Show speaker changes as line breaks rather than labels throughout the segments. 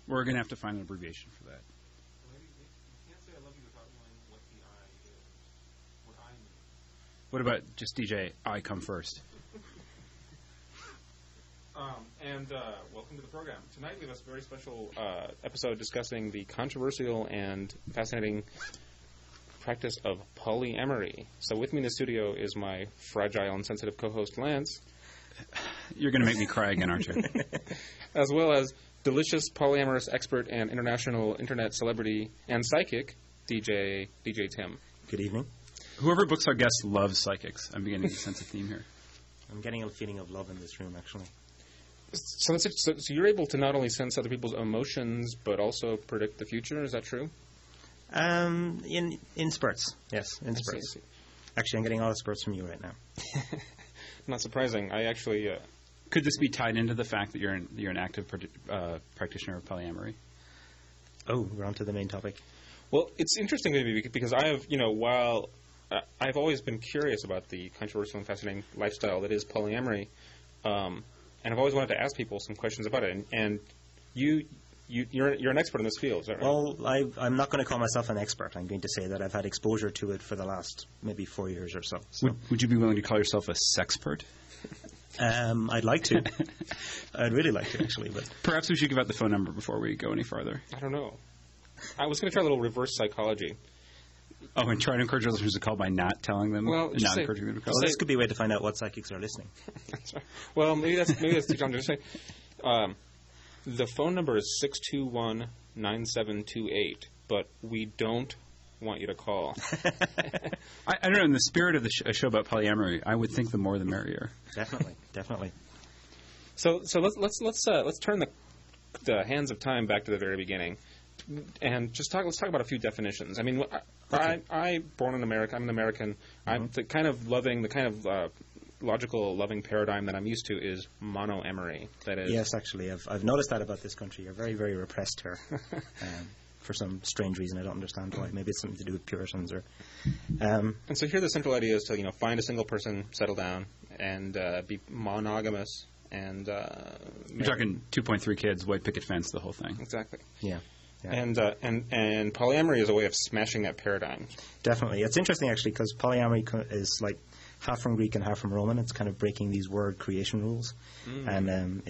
We're going to have to find an abbreviation for that.
Well, you can't say I love you without knowing what the I is. What I mean.
What about just DJ, I come first?
Welcome to the program. Tonight we have a very special episode discussing the controversial and fascinating practice of polyamory. So with me in the studio is my fragile and sensitive co-host, Lance.
You're going to make me cry again, aren't you?
As well as delicious polyamorous expert and international internet celebrity and psychic, DJ Tim.
Good evening.
Whoever books our guests loves psychics. I'm beginning to sense a theme here.
I'm getting a feeling of love in this room, actually.
So you're able to not only sense other people's emotions, but also predict the future. Is that true?
In spurts, yes, in spurts. Actually, I'm getting all the spurts from you right now.
Not surprising. I actually...
Could this be tied into the fact that you're an active practitioner of polyamory?
Oh, we're on to the main topic.
Well, it's interesting to me because I have, while I've always been curious about the controversial and fascinating lifestyle that is polyamory, and I've always wanted to ask people some questions about it. And you're an expert in this field, is that right?
Well, I'm not going to call myself an expert. I'm going to say that I've had exposure to it for the last maybe 4 years or so.
Would you be willing to call yourself a sexpert?
I'd like to. I'd really like to, actually. But
perhaps we should give out the phone number before we go any farther.
I don't know. I was going to try a little reverse psychology.
Oh, and try to encourage listeners to call by not telling them?
Well,
not encouraging them to call.
Well, this could be a way to find out what psychics are listening.
That's right. Well, maybe that's too challenging to say. The phone number is 621-9728, but we don't want you to call.
I don't know. In the spirit of a show about polyamory, I would think the more the merrier.
Definitely.
So let's turn the hands of time back to the very beginning, and let's talk about a few definitions. I mean, I born in America. I'm an American. Mm-hmm. I'm the kind of logical loving paradigm that I'm used to is monoamory. That is,
yes, actually, I've noticed that about this country. You're very, very repressed here. For some strange reason, I don't understand why. Maybe it's something to do with Puritans, or.
And so here, the central idea is to find a single person, settle down, and be monogamous. And
you're talking 2.3 kids, white picket fence, the whole thing.
Exactly.
Yeah.
And polyamory is a way of smashing that paradigm.
Definitely, it's interesting actually because polyamory is like half from Greek and half from Roman. It's kind of breaking these word creation rules, and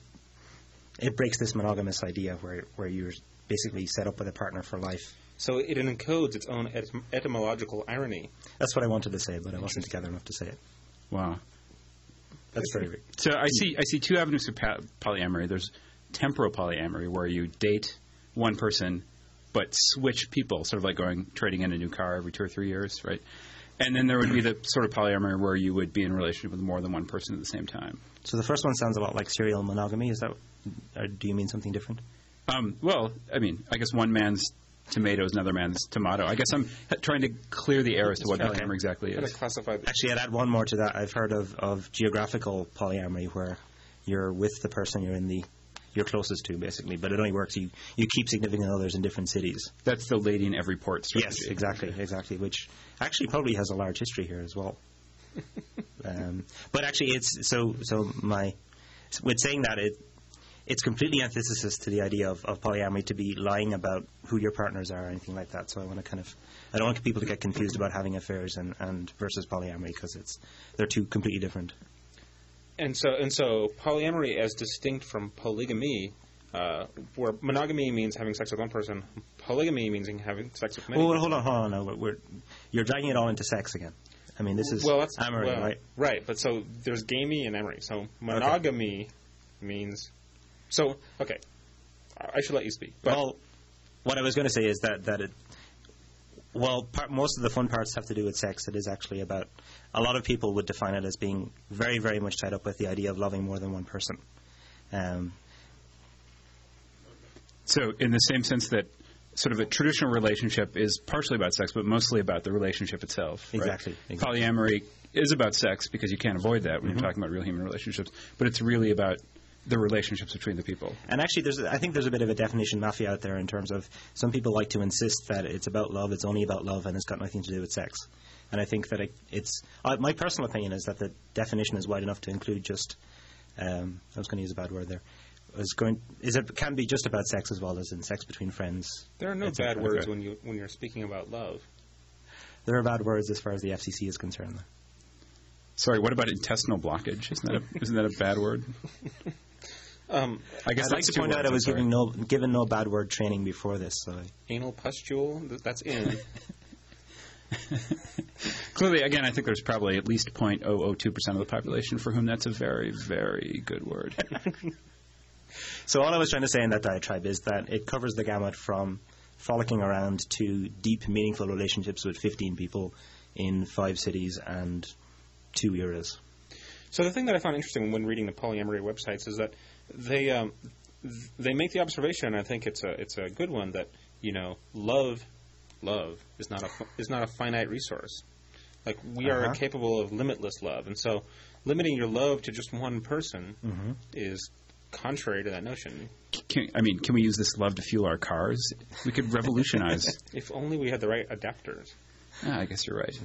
it breaks this monogamous idea where you're basically set up with a partner for life.
So it encodes its own etymological irony.
That's what I wanted to say, but I wasn't together enough to say it.
Wow.
That's very big.
So I see two avenues of polyamory. There's temporal polyamory, where you date one person but switch people, sort of like trading in a new car every 2 or 3 years, right? And then there would be the sort of polyamory where you would be in a relationship with more than one person at the same time.
So the first one sounds a lot like serial monogamy. Is that? Or do you mean something different?
Well, I mean, I guess one man's tomato is another man's tomato. I guess I'm trying to clear the air as to what polyamory exactly is.
Actually, I'd add one more to that. I've heard of geographical polyamory where you're with the person you're closest to, basically, but it only works. You keep significant others in different cities.
That's the lady in every port strategy.
Yes, exactly. Which actually probably has a large history here as well. But actually, it's with saying that it's completely antithesis to the idea of polyamory to be lying about who your partners are or anything like that. So I don't want people to get confused about having affairs and versus polyamory because they're two completely different.
And so polyamory, as distinct from polygamy, where monogamy means having sex with one person, polygamy means having sex with many.
Well, hold on. No, you're dragging it all into sex again. I mean, this is amory, right?
Right, but so there's gamey and amory. So monogamy means... So, okay, I should let you speak. But
well, what I was going to say is that most of the fun parts have to do with sex. It is actually about... A lot of people would define it as being very, very much tied up with the idea of loving more than one person.
So in the same sense that sort of a traditional relationship is partially about sex, but mostly about the relationship itself.
Exactly.
Right? Polyamory is about sex because you can't avoid that when you're talking about real human relationships, but it's really about the relationships between the people.
And actually, I think there's a bit of a definition mafia out there in terms of some people like to insist that it's about love, it's only about love, and it's got nothing to do with sex. And I think that my personal opinion is that the definition is wide enough to include just, I was going to use a bad word there, can be just about sex as well as in sex between friends.
There are no
etc.
bad words
Okay.
when you're speaking about love.
There are bad words as far as the FCC is concerned.
Sorry, what about intestinal blockage? Isn't that a bad word? I guess
I'd like
that's
to
two
point out
words,
I was
I'm sorry.
given no bad word training before this. So
Anal pustule, that's in.
Clearly, again, I think there's probably at least 0.002% of the population for whom that's a very, very good word.
So all I was trying to say in that diatribe is that it covers the gamut from frolicking around to deep, meaningful relationships with 15 people in 5 cities and 2 eras.
So the thing that I found interesting when reading the polyamory websites is that they make the observation, and I think it's a good one, that love is not a finite resource. Like, we are capable of limitless love, and so limiting your love to just one person is contrary to that notion.
Can we use this love to fuel our cars? We could revolutionize.
If only we had the right adapters.
I guess you're right.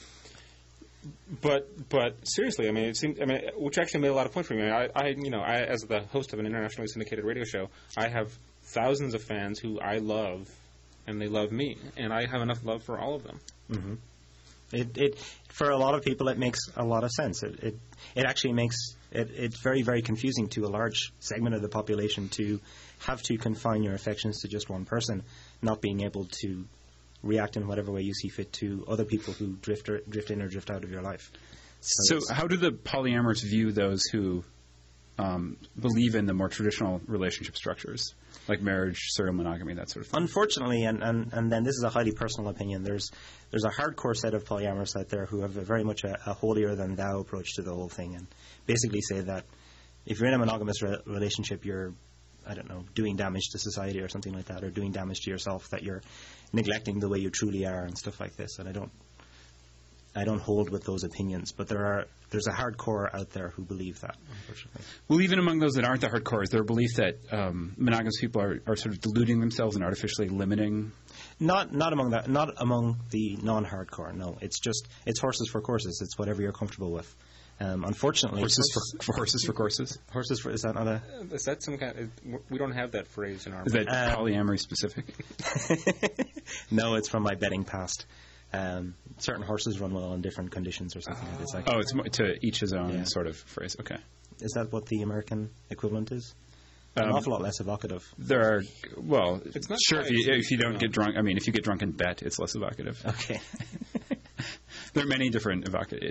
But seriously, which actually made a lot of point for me. I as the host of an internationally syndicated radio show, I have thousands of fans who I love, and they love me, and I have enough love for all of them.
Mm-hmm. It for a lot of people, it makes a lot of sense. It actually makes it's very, very confusing to a large segment of the population to have to confine your affections to just one person, not being able to react in whatever way you see fit to other people who drift in or drift out of your life.
So how do the polyamorous view those who believe in the more traditional relationship structures, like marriage, serial monogamy, that sort of thing?
Unfortunately, and then this is a highly personal opinion, there's a hardcore set of polyamorous out there who have very much a holier-than-thou approach to the whole thing, and basically say that if you're in a monogamous relationship, you're, I don't know, doing damage to society or something like that, or doing damage to yourself, that you're neglecting the way you truly are and stuff like this. And I don't hold with those opinions, but there's a hardcore out there who believe that, unfortunately.
Well, even among those that aren't the hardcore, is there a belief that monogamous people are sort of deluding themselves and artificially limiting?
Not among the non-hardcore. No, it's horses for courses. It's whatever you're comfortable with. Unfortunately,
Horses for courses.
Is that not a?
Is that some kind? We don't have that phrase in our.
Is that polyamory specific?
No, it's from my betting past. Certain horses run well in different conditions or something like this.
It's to each his own sort of phrase. Okay.
Is that what the American equivalent is? An awful lot less evocative.
There are, well,
it's not
sure, if you don't get drunk, if you get drunk and bet, it's less evocative.
Okay.
There are many different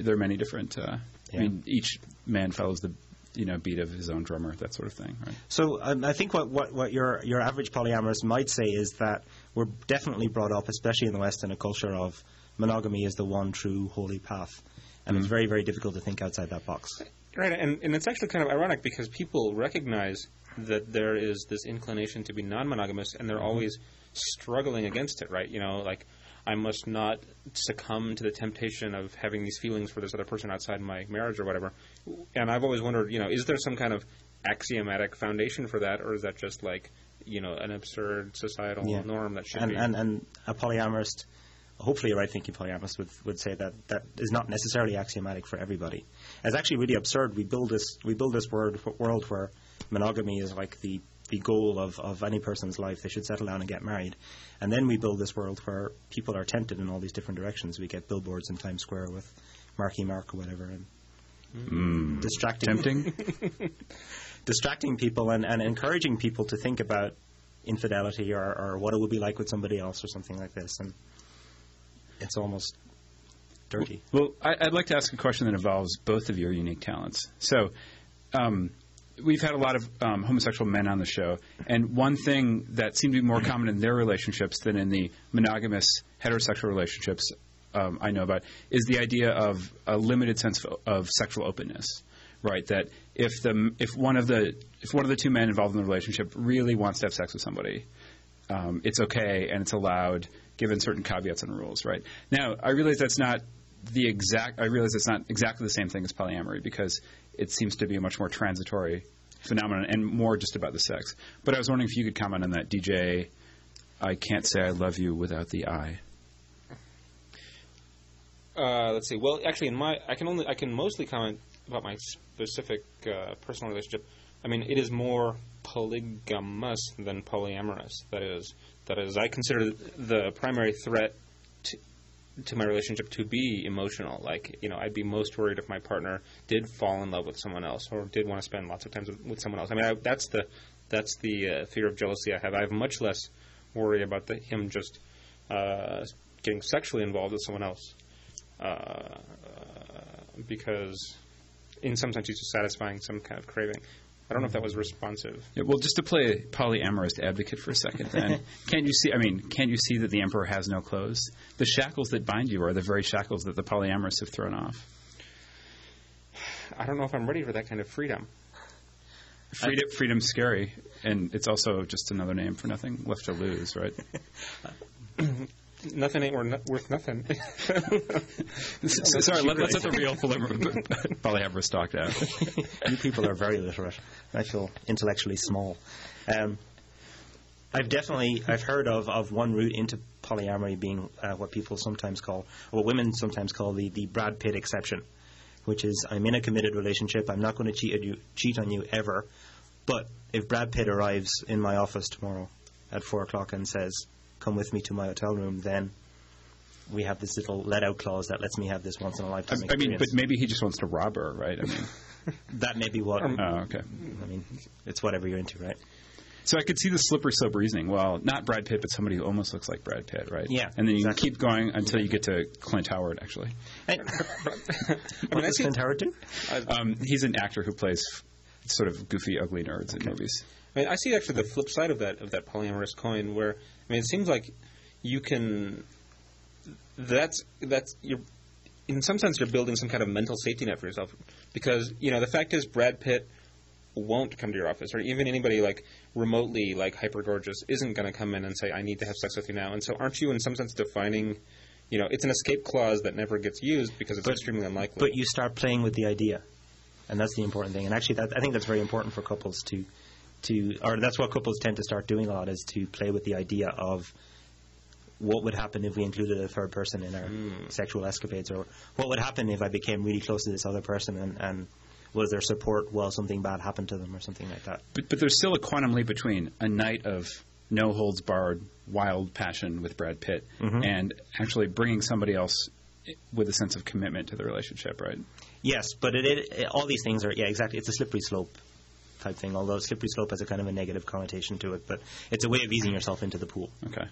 each man follows the beat of his own drummer, that sort of thing, right?
So I think what your average polyamorous might say is that we're definitely brought up, especially in the West, in a culture of monogamy is the one true holy path, and it's very, very difficult to think outside that box.
Right, and it's actually kind of ironic because people recognize that there is this inclination to be non-monogamous, and they're always struggling against it, right? Like, I must not succumb to the temptation of having these feelings for this other person outside my marriage or whatever. And I've always wondered, is there some kind of axiomatic foundation for that, or is that just like, an absurd societal norm that should be? And
a polyamorist, hopefully a right-thinking polyamorist, would say that is not necessarily axiomatic for everybody. It's actually really absurd. We build this world where monogamy is like the goal of any person's life. They should settle down and get married. And then we build this world where people are tempted in all these different directions. We get billboards in Times Square with Marky Mark or whatever, and distracting people and encouraging people to think about infidelity or what it would be like with somebody else or something like this. And it's almost dirty.
Well, I'd like to ask a question that involves both of your unique talents. So, we've had a lot of homosexual men on the show, and one thing that seemed to be more common in their relationships than in the monogamous heterosexual relationships I know about is the idea of a limited sense of sexual openness, right? That if one of the two men involved in the relationship really wants to have sex with somebody, it's okay and it's allowed, given certain caveats and rules, right? Now, I realize that's not exactly the same thing as polyamory, because it seems to be a much more transitory phenomenon and more just about the sex. But I was wondering if you could comment on that, DJ. I can't say I love you without the I.
Let's see. Well, actually, I can mostly comment about my specific personal relationship I mean, it is more polygamous than polyamorous. That is, I consider the primary threat to my relationship to be emotional. Like, I'd be most worried if my partner did fall in love with someone else or did want to spend lots of time with someone else. I mean, that's the fear of jealousy I have. I have much less worry about him just getting sexually involved with someone else, because in some sense he's just satisfying some kind of craving. I don't know if that was responsive.
Yeah, well, just to play polyamorous advocate for a second, then, can't you see that the emperor has no clothes? The shackles that bind you are the very shackles that the polyamorous have thrown off.
I don't know if I'm ready for that kind of freedom.
Freedom's scary, and it's also just another name for nothing left to lose, right?
Nothing ain't worth nothing.
Sorry, let's let the real polyamorous talk now.
You people are very literate. I feel intellectually small. I've heard of one route into polyamory being what people sometimes call, or what women sometimes call, the Brad Pitt exception, which is, I'm in a committed relationship, I'm not going to cheat on you ever, but if Brad Pitt arrives in my office tomorrow at 4 o'clock and says, come with me to my hotel room, then we have this little let-out clause that lets me have this once-in-a-lifetime experience.
I mean, but maybe he just wants to rob her, right? I mean,
that may be what...
oh, okay.
I mean, it's whatever you're into, right?
So I could see the slippery slope reasoning. Well, not Brad Pitt, but somebody who almost looks like Brad Pitt, right?
Yeah.
And then you
exactly.
keep going until you get to Clint Howard, actually.
What does Clint Howard do?
He's an actor who plays sort of goofy, ugly nerds in movies.
I mean, I see actually the flip side of that polyamorous coin, where, I mean, it seems like you can... That's you're, in some sense, you're building some kind of mental safety net for yourself, because the fact is Brad Pitt won't come to your office, or even anybody like remotely like hyper gorgeous isn't going to come in and say, I need to have sex with you now. And so, aren't you in some sense defining? It's an escape clause that never gets used because it's extremely unlikely.
But you start playing with the idea, and that's the important thing. And actually, I think that's very important for couples to, or that's what couples tend to start doing a lot, is to play with the idea of what would happen if we included a third person in our sexual escapades, or what would happen if I became really close to this other person and was there support while something bad happened to them or something like that.
But there's still a quantum leap between a night of no-holds-barred wild passion with Brad Pitt and actually bringing somebody else with a sense of commitment to the relationship, right?
Yes, but it all these things are, exactly, it's a slippery slope type thing, although slippery slope has a kind of a negative connotation to it, but it's a way of easing yourself into the pool.
Okay.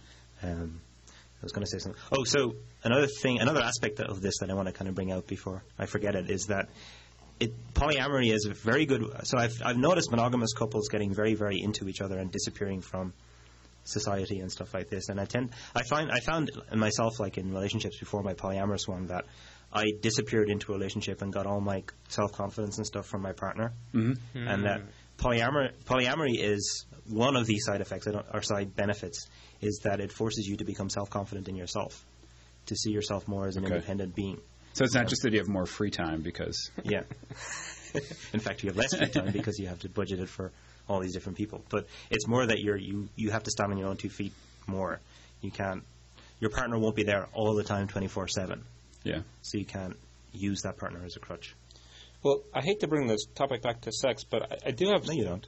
I was going to say something. Oh, so another aspect of this that I want to kind of bring out before I forget it is that polyamory is a very good. So I've noticed monogamous couples getting very, very into each other and disappearing from society and stuff like this. And I found myself, like in relationships before my polyamorous one, that I disappeared into a relationship and got all my self-confidence and stuff from my partner, and that polyamory is one of these side effects or side benefits, is that it forces you to become self-confident in yourself, to see yourself more as an independent being.
So it's not just that you have more free time because...
Yeah. In fact, you have less free time because you have to budget it for all these different people. But it's more that you have to stand on your own 2 feet more. You can't... Your partner won't be there all the time 24/7.
Yeah.
So you can't use that partner as a crutch.
Well, I hate to bring this topic back to sex, but I do have...
No, you don't.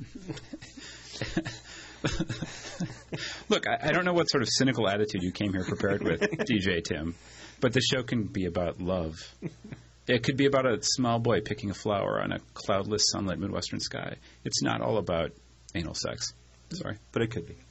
Look, I don't know what sort of cynical attitude you came here prepared with, DJ Tim, but the show can be about love. It could be about a small boy picking a flower on a cloudless, sunlit Midwestern sky. It's not all about anal sex. Sorry.
But it could be.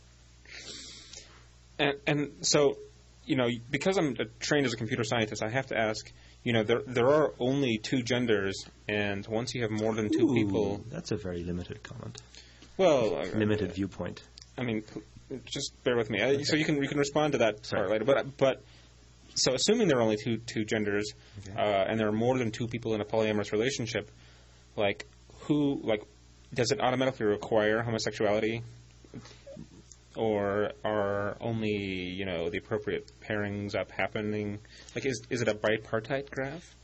And so, because I'm trained as a computer scientist, I have to ask, there are only 2 genders, and once you have more than 2 people...
That's a very limited comment.
Well...
limited viewpoint.
I mean, just bear with me. So you can respond to that part later. But so assuming there are only two genders, and there are more than 2 people in a polyamorous relationship, does it automatically require homosexuality, or are only the appropriate pairings up happening? Is it a bipartite graph?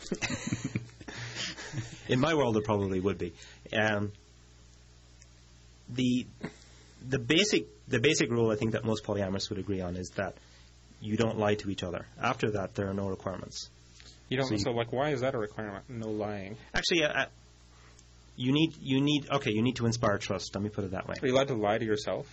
In my world, it probably would be. The basic rule I think that most polyamorous would agree on is that you don't lie to each other. After that, there are no requirements.
You don't. So why is that a requirement? No lying.
Actually, you need to inspire trust. Let me put it that way.
Are you allowed to lie to yourself?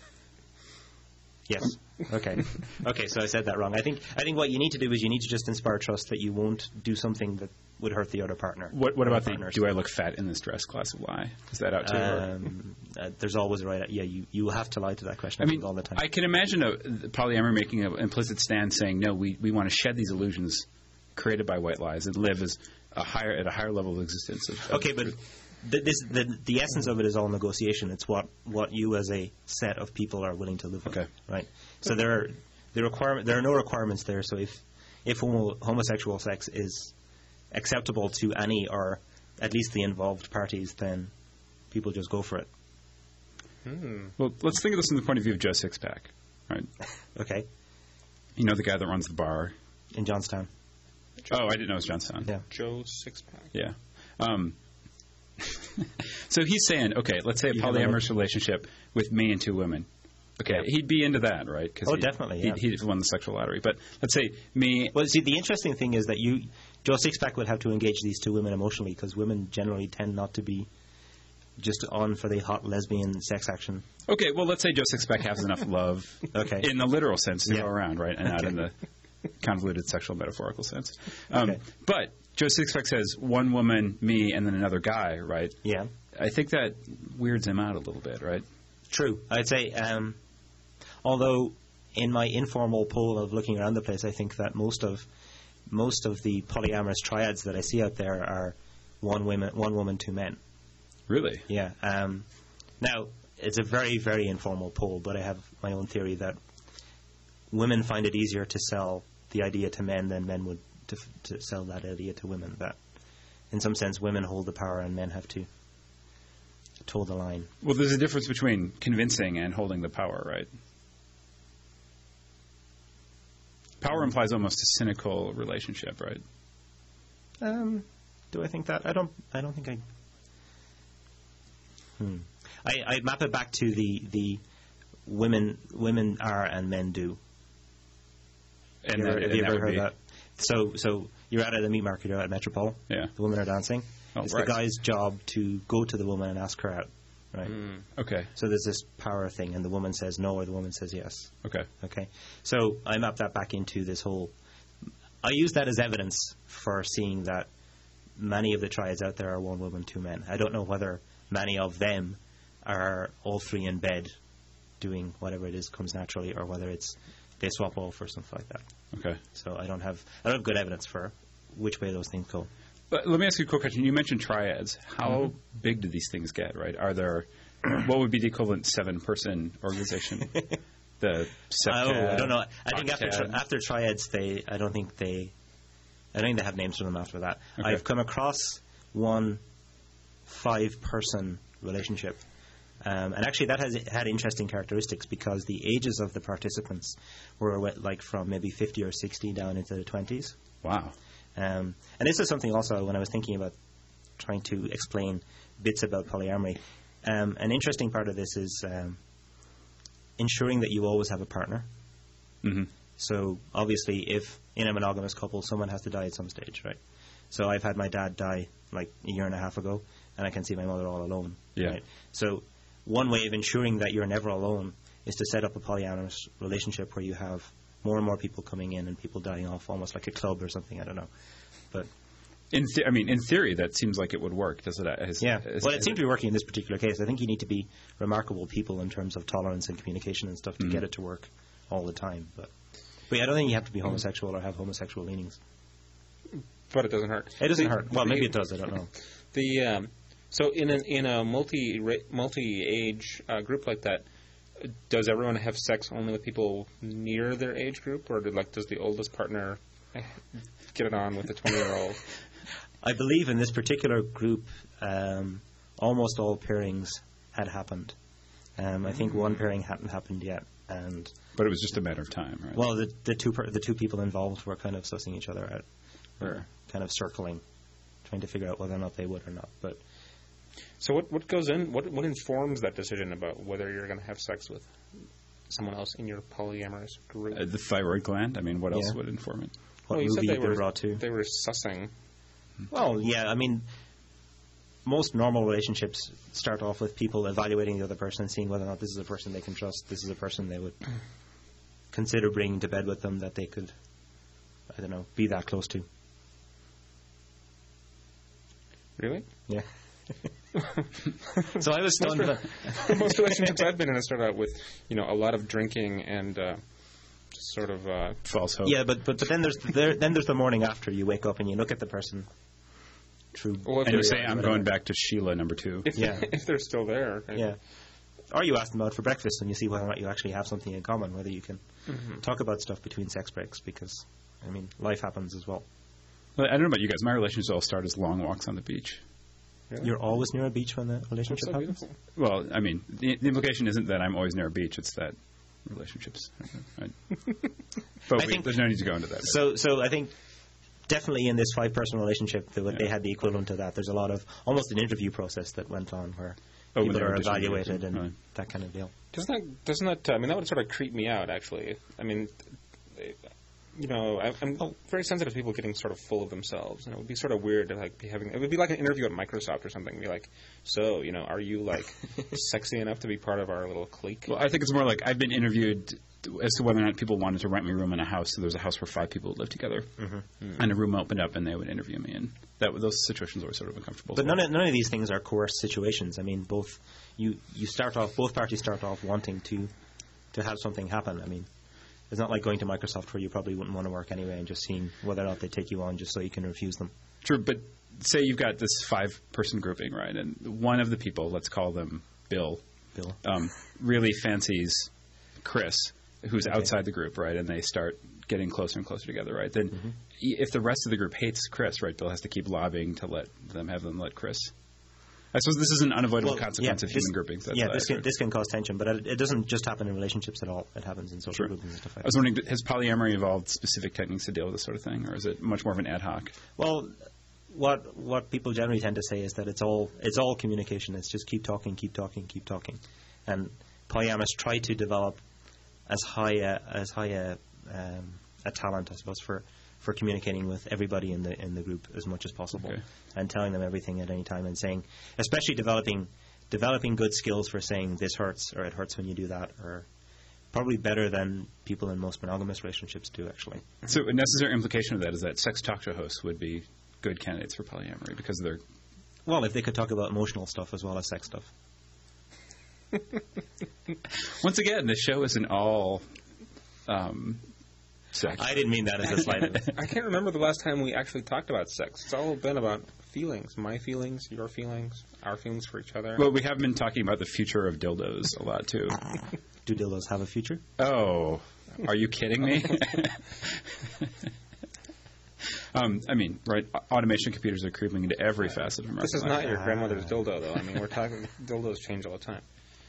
Yes. Okay. Okay. So I said that wrong. I think what you need to do is you need to just inspire trust that you won't do something that would hurt the other partner.
What about the
partners.
do I look fat in this dress class of lie? Is that out too?
There's always a right. Yeah, you will have to lie to that question.
I mean,
all the time.
I can imagine a polyamory making an implicit stand saying, no, we want to shed these illusions created by white lies and live at a higher level of existence.
Okay, but the essence of it is all negotiation. It's what you as a set of people are willing to live with.
Okay.
Right. So there are no requirements there. So if homosexual sex is acceptable to any or at least the involved parties, then people just go for it.
Well, let's think of this from the point of view of Joe Sixpack, right?
Okay.
You know the guy that runs the bar?
In Johnstown.
Oh, I didn't know it was Johnstown.
Yeah.
Joe Sixpack.
Yeah. So he's saying, okay, let's say a polyamorous relationship with me and two women. Okay,
Yeah.
he'd be into that, right? Cause
definitely, yeah.
He'd won the sexual lottery. But let's say me...
Well, see, the interesting thing is that Joe Sixpack would have to engage these two women emotionally because women generally tend not to be just on for the hot lesbian sex action.
Okay, well, let's say Joe Sixpack has enough love
Okay.
in the literal sense to
Yeah.
go around, right? And not in the convoluted sexual metaphorical sense.
Okay.
But Joe Sixpack says one woman, me, and then another guy, right?
Yeah.
I think that weirds him out a little bit, right?
True. I'd say, although in my informal poll of looking around the place, I think that most of the polyamorous triads that I see out there are one woman, two men.
Really?
Yeah. Now, it's a very, very informal poll, but I have my own theory that women find it easier to sell the idea to men than men would to sell that idea to women. That, in some sense, women hold the power and men have to toe the line.
Well, there's a difference between convincing and holding the power, right? Power implies almost a cynical relationship, right?
Do I think that? I don't think I... I map it back to the women are and men do.
And
Have you
that
ever
would
heard
be-
that? So you're out at a meat market, you're at Metropole.
Yeah.
The women are dancing.
Oh,
it's
right.
the guy's job to go to the woman and ask her out. Right.
Okay.
So there's this power thing, and the woman says no, or the woman says yes.
Okay.
Okay. So I map that back into this whole. I use that as evidence for seeing that many of the triads out there are one woman, two men. I don't know whether many of them are all three in bed doing whatever it is comes naturally, or whether it's they swap off or something like that.
Okay.
So I don't have good evidence for which way those things go.
But let me ask you a quick question. You mentioned triads. How big do these things get, right? Are there, what would be the equivalent 7-person organization? The septad,
I don't know. I think
octad?
after triads, I don't think they have names for them after that.
Okay.
I've come across one 5-person relationship. And actually, that has had interesting characteristics because the ages of the participants were like from maybe 50 or 60 down into the 20s.
Wow.
And this is something also when I was thinking about trying to explain bits about polyamory. An interesting part of this is ensuring that you always have a partner.
Mm-hmm.
So obviously, if in a monogamous couple, someone has to die at some stage, right? So I've had my dad die like a year and a half ago, and I can see my mother all alone.
Yeah.
Right? So one way of ensuring that you're never alone is to set up a polyamorous relationship where you have more and more people coming in and people dying off, almost like a club or something. I don't know, but
In theory, that seems like it would work. Does it?
well, it seemed to be working in this particular case. I think you need to be remarkable people in terms of tolerance and communication and stuff to get it to work all the time. But yeah, I don't think you have to be homosexual or have homosexual leanings.
But it doesn't hurt.
It doesn't hurt. Well, maybe it does. I don't know.
So in a multi-age group like that, does everyone have sex only with people near their age group, or does the oldest partner get it on with the 20-year-old?
I believe in this particular group, almost all pairings had happened. I think one pairing hadn't happened yet,
but it was just a matter of time, right?
well, the two people involved were kind of sussing each other out, were kind of circling, trying to figure out whether or not they would or not. But
So what goes in? What informs that decision about whether you're going to have sex with someone else in your polyamorous group?
The thyroid gland. I mean, what else
Yeah.
would inform it?
what
you said
movie
they
you've been
were
brought to?
They were sussing.
Well, yeah, I mean, most normal relationships start off with people evaluating the other person, seeing whether or not this is a person they can trust, this is a person they would consider bringing to bed with them, that they could, I don't know, be that close to.
Really?
Yeah. So I was stunned.
Most relationships I've been in have started out with, a lot of drinking and just sort of
false hope.
Yeah, but then there's the morning after. You wake up and you look at the person. True.
Well,
And you say, I'm going back to Sheila number 2.
if they're still there. Right?
Yeah. Or you ask them out for breakfast and you see whether or not you actually have something in common, whether you can talk about stuff between sex breaks, because, life happens as well.
Well, I don't know about you guys. My relationships all start as long walks on the beach.
Really?
You're always near a beach when the relationship
so
happens?
beautiful.
Well, the implication isn't that I'm always near a beach. It's that relationships. Right? But there's no need to go into that.
So I think definitely in this 5-person relationship, they had the equivalent to that. There's a lot of, almost an interview process that went on where people are evaluated and that kind of deal.
Doesn't that that would sort of creep me out, actually. I'm very sensitive to people getting sort of full of themselves, and it would be sort of weird to be having. It would be like an interview at Microsoft or something. Be like, so are you sexy enough to be part of our little clique?
Well, I think it's more like I've been interviewed as to whether or not people wanted to rent me a room in a house. So there's a house where 5 people would live together, and a room opened up, and they would interview me, and those situations were sort of uncomfortable.
But none of these things are coerced situations. Both both parties start off wanting to have something happen. It's not like going to Microsoft where you probably wouldn't want to work anyway and just seeing whether or not they take you on just so you can refuse them.
True, but say you've got this 5-person grouping, right? And one of the people, let's call them Bill, really fancies Chris, who's outside the group, right? And they start getting closer and closer together, right? Then if the rest of the group hates Chris, right, Bill has to keep lobbying to have them let Chris. I suppose this is an unavoidable consequence of human groupings.
This can cause tension, but it doesn't just happen in relationships at all. It happens in social groupings and stuff like that.
I was wondering, has polyamory evolved specific techniques to deal with this sort of thing, or is it much more of an ad hoc?
Well, what people generally tend to say is that it's all communication. It's just keep talking, and polyamorists try to develop as high a talent, I suppose, for communicating with everybody in the group as much as possible, and telling them everything at any time, and saying, especially developing good skills for saying this hurts or it hurts when you do that, or probably better than people in most monogamous relationships do, actually.
So a necessary implication of that is that sex talk show hosts would be good candidates for polyamory because they're...
Well, if they could talk about emotional stuff as well as sex stuff.
Once again, the show isn't all... sex.
I didn't mean that as a slight.
I can't remember the last time we actually talked about sex. It's all been about feelings. My feelings, your feelings, our feelings for each other.
Well, we have been talking about the future of dildos a lot, too.
Do dildos have a future?
Oh, are you kidding me? Right, automation computers are creeping into every facet of American
life. This is not your grandmother's dildo, though. We're talking dildos change all the time.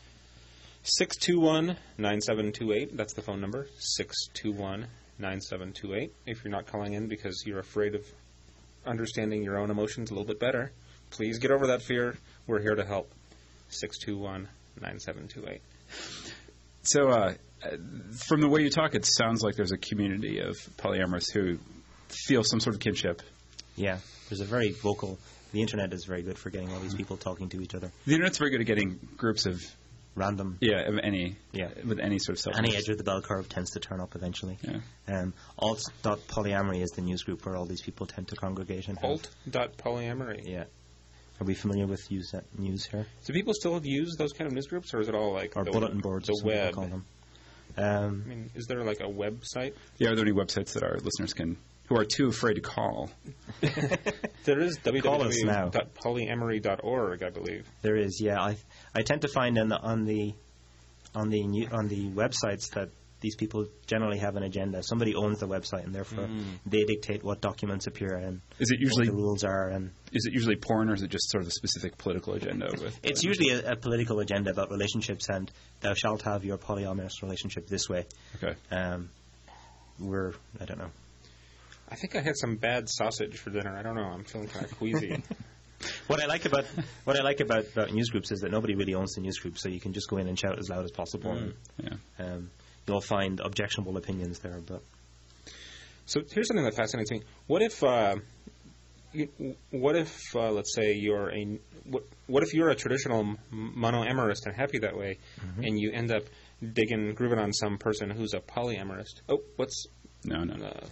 621-9728, that's the phone number, 621-9728. If you're not calling in because you're afraid of understanding your own emotions a little bit better, please get over that fear. We're here to help. 621-9728.
So, from the way you talk, it sounds like there's a community of polyamorous who feel some sort of kinship.
Yeah, there's a very vocal... The Internet is very good for getting all these people talking to each other.
The Internet's very good at getting groups of...
Random.
Yeah, with any sort of self.
Any edge of the bell curve tends to turn up eventually.
Yeah.
Alt.polyamory is the news group where all these people tend to congregate.
Alt.polyamory.
Yeah. Are we familiar with news here?
Do people still use those kind of news groups, or is it all like
or bulletin boards?
The web.
Call them.
Is there like a website?
Yeah, are there any websites that our listeners who are too afraid to call?
There is www.polyamory.org, I believe.
There is, yeah. I tend to find on the websites that these people generally have an agenda. Somebody owns the website, and therefore they dictate what documents appear and
is it usually,
what the rules are. And
is it usually porn, or is it just sort of a specific political agenda?
It's usually a political agenda about relationships, and thou shalt have your polyamorous relationship this way.
Okay.
I don't know.
I think I had some bad sausage for dinner. I don't know. I'm feeling kind of queasy.
What I like about news groups is that nobody really owns the news group, so you can just go in and shout as loud as possible. And, you'll find objectionable opinions there. But
so here's something that fascinates me. What if what if, let's say, what if you're a traditional monoamorist and happy that way, and you end up grooving on some person who's a polyamorist? Oh, what's
No.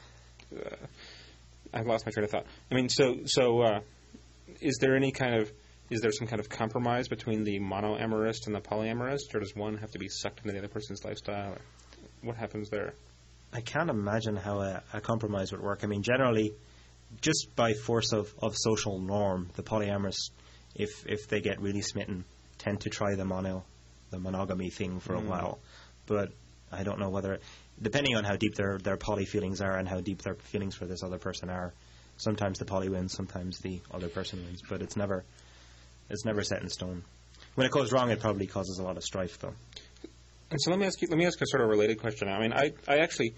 I've lost my train of thought. I mean, is there some kind of compromise between the monoamorist and the polyamorist, or does one have to be sucked into the other person's lifestyle? Or what happens there?
I can't imagine how a compromise would work. I mean, generally, just by force of social norm, the polyamorous, if they get really smitten, tend to try the monogamy thing for a while. But I don't know whether, depending on how deep their poly feelings are and how deep their feelings for this other person are, sometimes the poly wins, sometimes the other person wins. But it's never set in stone. When it goes wrong, it probably causes a lot of strife, though.
And so let me ask a sort of related question. I mean, I'd actually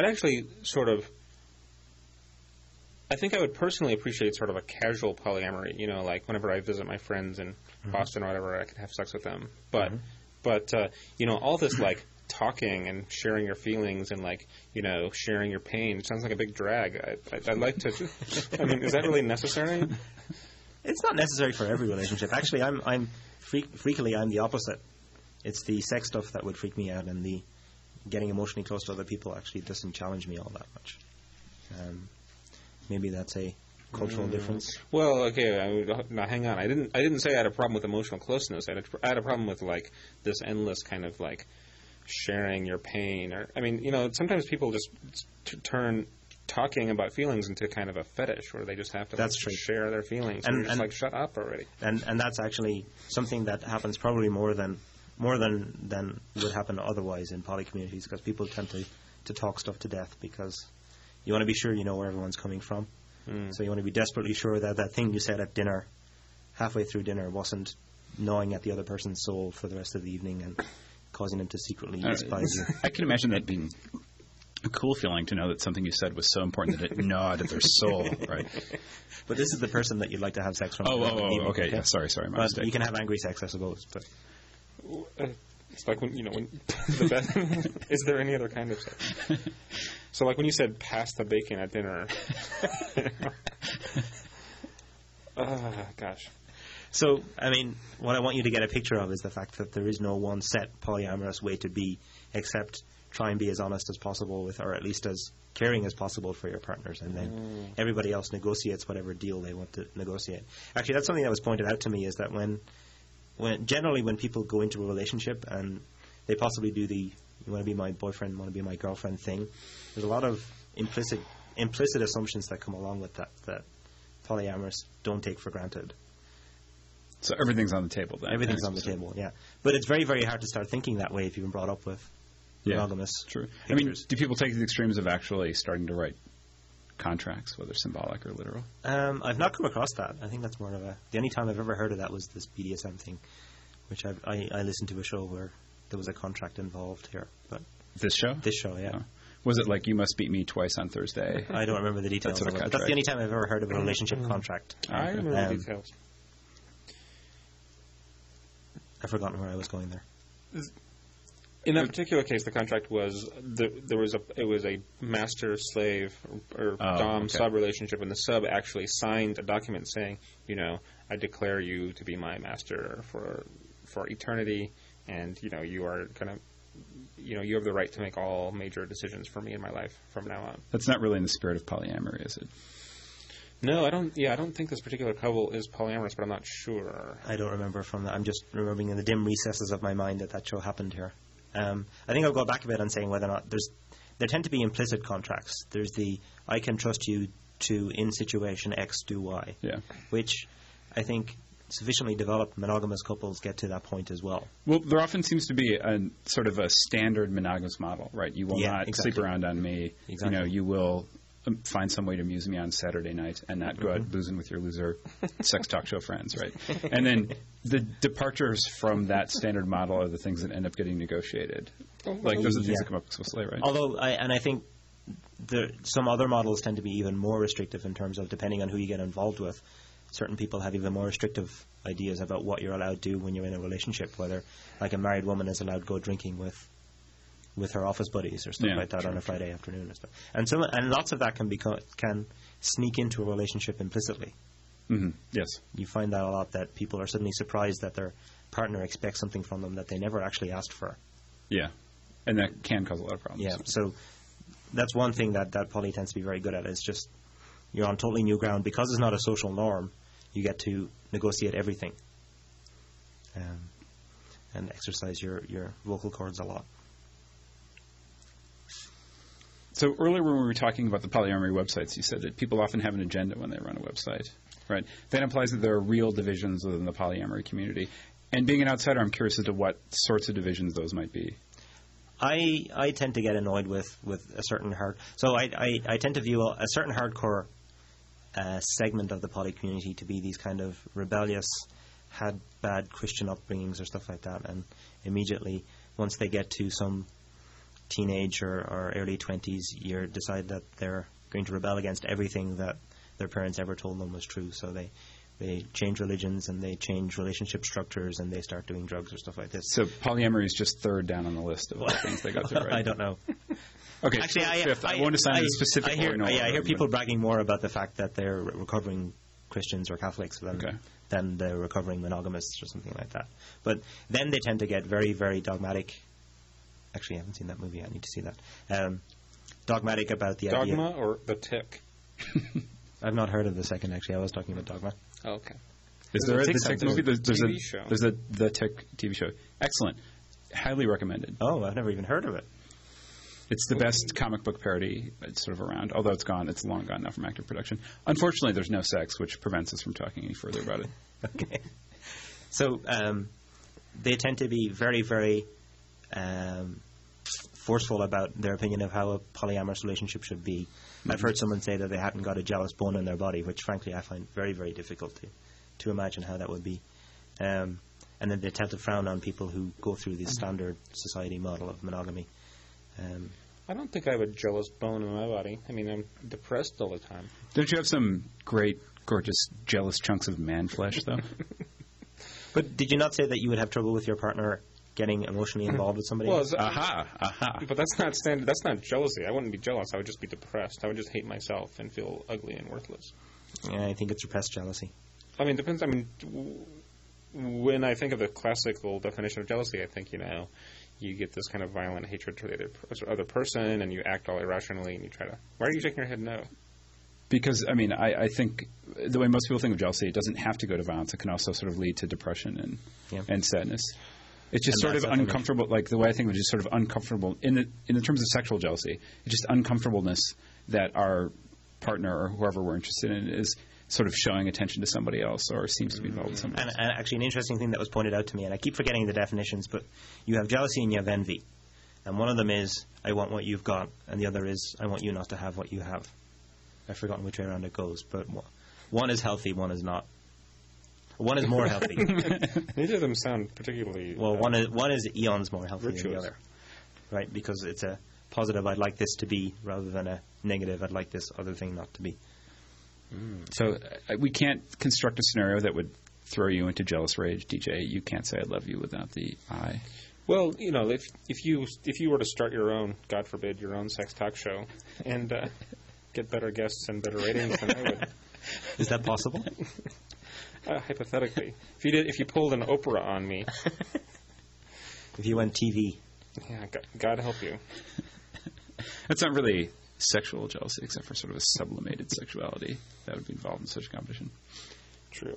I think I would personally appreciate sort of a casual polyamory. You know, like whenever I visit my friends in Boston or whatever, I could have sex with them. But all this like talking and sharing your feelings and like sharing your pain, it sounds like a big drag. I'd like to. I mean, is that really necessary?
It's not necessary for every relationship. Actually, I'm freakily I'm the opposite. It's the sex stuff that would freak me out, and the getting emotionally close to other people actually doesn't challenge me all that much. Maybe that's a cultural difference.
Well, okay. Now, hang on. I didn't say I had a problem with emotional closeness. I had a problem with like this endless kind of like sharing your pain. Or I mean, sometimes people just turn talking about feelings into kind of a fetish, where they just have to share their feelings. And you're just like, shut up already.
And that's actually something that happens probably more than would happen otherwise in poly communities, because people tend to talk stuff to death because you want to be sure you know where everyone's coming from. So you want to be desperately sure that that thing you said at dinner, halfway through dinner, wasn't gnawing at the other person's soul for the rest of the evening and causing them to secretly despise you.
I can imagine that being a cool feeling to know that something you said was so important that it gnawed at their soul, right?
But this is the person that you'd like to have sex from.
Okay. Yeah, sorry, my mistake.
You can have angry sex, I suppose, but...
It's like when the best. Is there any other kind of sex? So, like when you said "pass the bacon" at dinner. Gosh.
So, I mean, what I want you to get a picture of is the fact that there is no one set polyamorous way to be, except try and be as honest as possible with, or at least as caring as possible for your partners, and then everybody else negotiates whatever deal they want to negotiate. Actually, that's something that was pointed out to me, is that when people go into a relationship and they possibly do the "you want to be my boyfriend, want to be my girlfriend" thing, there's a lot of implicit assumptions that come along with that polyamorous don't take for granted.
So everything's on the table then.
Everything's on the table, yeah. But it's very, very hard to start thinking that way if you've been brought up with monogamous.
True.
Pictures.
I mean, do people take the extremes of actually starting to write contracts, whether symbolic or literal?
I've not come across that. I think that's more of the only time I've ever heard of that was this BDSM thing, which I listened to a show where there was a contract involved here. But
this show?
This show, yeah.
Oh. Was it like, you must beet me twice on Thursday?
I don't remember the details of it, but that's the only time I've ever heard of a relationship contract.
I remember the details.
I've forgotten where I was going there.
In that particular case, the contract was it was a master-slave or dom-sub relationship, and the sub actually signed a document saying, I declare you to be my master for eternity, and you are kind of, you have the right to make all major decisions for me in my life from now on.
That's not really in the spirit of polyamory, is it?
No, I don't. Yeah, I don't think this particular couple is polyamorous, but I'm not sure.
I don't remember from that. I'm just remembering in the dim recesses of my mind that show happened here. I think I'll go back a bit on saying whether or not there tend to be implicit contracts. There's the "I can trust you to, in situation X, do Y," which I think sufficiently developed monogamous couples get to that point as well.
Well, there often seems to be a sort of a standard monogamous model, right? You will not sleep around on me.
Exactly.
You will find some way to amuse me on Saturday night and not go out boozing with your loser sex talk show friends, right? And then the departures from that standard model are the things that end up getting negotiated. Like, those are the things that come up explicitly, right?
Although, I think some other models tend to be even more restrictive in terms of, depending on who you get involved with, certain people have even more restrictive ideas about what you're allowed to do when you're in a relationship, whether, like, a married woman is allowed to go drinking with with her office buddies or stuff like that on a Friday afternoon or stuff. And lots of that can sneak into a relationship implicitly.
Mm-hmm. Yes.
You find that a lot, that people are suddenly surprised that their partner expects something from them that they never actually asked for.
Yeah. And that can cause a lot of problems.
Yeah. So that's one thing that poly tends to be very good at. Is just you're on totally new ground. Because it's not a social norm, you get to negotiate everything. And exercise your vocal cords a lot.
So earlier when we were talking about the polyamory websites, you said that people often have an agenda when they run a website, right? That implies that there are real divisions within the polyamory community. And being an outsider, I'm curious as to what sorts of divisions those might be.
I tend to get annoyed with a certain I tend to view a certain hardcore segment of the poly community to be these kind of rebellious, had bad Christian upbringings or stuff like that, and immediately once they get to some teenage or early 20s, you decide that they're going to rebel against everything that their parents ever told them was true. So they change religions and they change relationship structures and they start doing drugs or stuff like this.
So polyamory is just third down on the list of things they go through, right?
I don't know.
Okay,
actually,
I want to sound specific.
I hear people bragging more about the fact that they're recovering Christians or Catholics than the recovering monogamists or something like that. But then they tend to get very, very dogmatic. Actually, I haven't seen that movie. I need to see that. Dogmatic about the idea.
Dogma or The Tick?
I've not heard of the second, actually. I was talking about Dogma.
Oh, okay.
Is there a The Tick movie? There's
TV show.
There's a The Tick TV show. Excellent. Highly recommended.
Oh, I've never even heard of it.
It's the best comic book parody sort of around, although it's gone. It's long gone now from active production. Unfortunately, there's no sex, which prevents us from talking any further about it.
Okay. So they tend to be very, very forceful about their opinion of how a polyamorous relationship should be. Mm-hmm. I've heard someone say that they hadn't got a jealous bone in their body, which frankly I find very, very difficult to imagine how that would be. And then they tend to frown on people who go through the standard society model of monogamy.
I don't think I have a jealous bone in my body. I mean, I'm depressed all the time.
Don't you have some great, gorgeous, jealous chunks of man flesh, though?
But did you not say that you would have trouble with your partner getting emotionally involved with somebody else?
But that's not standard. That's not jealousy. I wouldn't be jealous. I would just be depressed. I would just hate myself and feel ugly and worthless.
Yeah, I think it's repressed jealousy.
I mean, it depends. I mean, when I think of the classical definition of jealousy, I think, you get this kind of violent hatred to the other person, and you act all irrationally, and you try to... Why are you shaking your head no?
Because, I mean, I think the way most people think of jealousy, it doesn't have to go to violence. It can also sort of lead to depression and sadness. It's just sort of uncomfortable, like the way I think of it is just sort of uncomfortable. In the terms of sexual jealousy, it's just uncomfortableness that our partner or whoever we're interested in is sort of showing attention to somebody else or seems to be involved with somebody else.
And actually an interesting thing that was pointed out to me, and I keep forgetting the definitions, but you have jealousy and you have envy. And one of them is, I want what you've got, and the other is, I want you not to have what you have. I've forgotten which way around it goes, but one is healthy, one is not. One is more healthy.
Neither of them sound particularly...
Well, one is eons more healthy than the other. Right, because it's a positive, I'd like this to be, rather than a negative, I'd like this other thing not to be.
So we can't construct a scenario that would throw you into jealous rage, DJ. You can't say I love you without the I.
Well, if you were to start your own, God forbid, your own sex talk show and get better guests and better ratings than I would.
Is that possible?
Hypothetically. If you pulled an Oprah on me.
If you went TV.
Yeah, God help you.
That's not really sexual jealousy, except for sort of a sublimated sexuality that would be involved in such a competition.
True.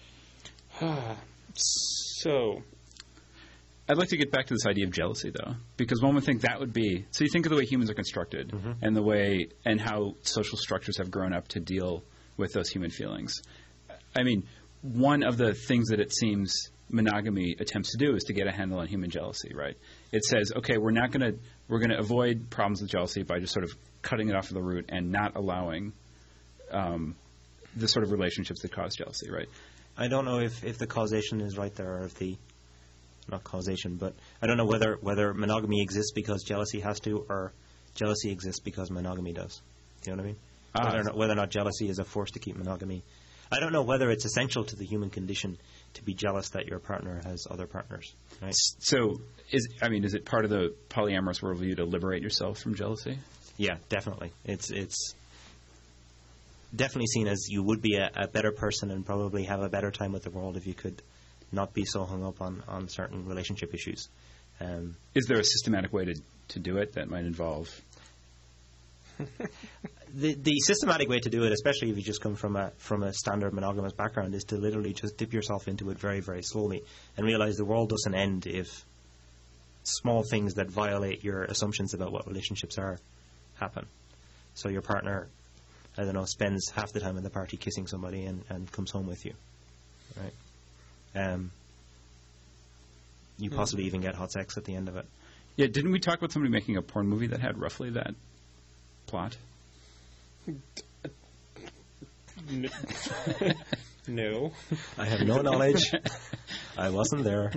So,
I'd like to get back to this idea of jealousy, though, because one would think that would be... So you think of the way humans are constructed and the way and how social structures have grown up to deal with those human feelings. I mean, one of the things that it seems monogamy attempts to do is to get a handle on human jealousy, right? It says, okay, we're going to avoid problems with jealousy by just sort of cutting it off at the root and not allowing the sort of relationships that cause jealousy, right?
I don't know if the causation is right there, or if the... Not causation, but I don't know whether monogamy exists because jealousy has to, or jealousy exists because monogamy does. Do you know what I mean? Whether or not jealousy is a force to keep monogamy. I don't know whether it's essential to the human condition to be jealous that your partner has other partners. Right?
So, is it part of the polyamorous worldview to liberate yourself from jealousy?
Yeah, definitely. It's definitely seen as you would be a better person and probably have a better time with the world if you could not be so hung up on certain relationship issues.
Is there a systematic way to do it that might involve?
The systematic way to do it, especially if you just come from a standard monogamous background, is to literally just dip yourself into it very, very slowly and realize the world doesn't end if small things that violate your assumptions about what relationships are happen. So your partner, I don't know, spends half the time at the party kissing somebody and comes home with you, right? You possibly even get hot sex at the end of it.
Yeah, didn't we talk about somebody making a porn movie that had roughly that plot?
No.
I have no knowledge. I wasn't there.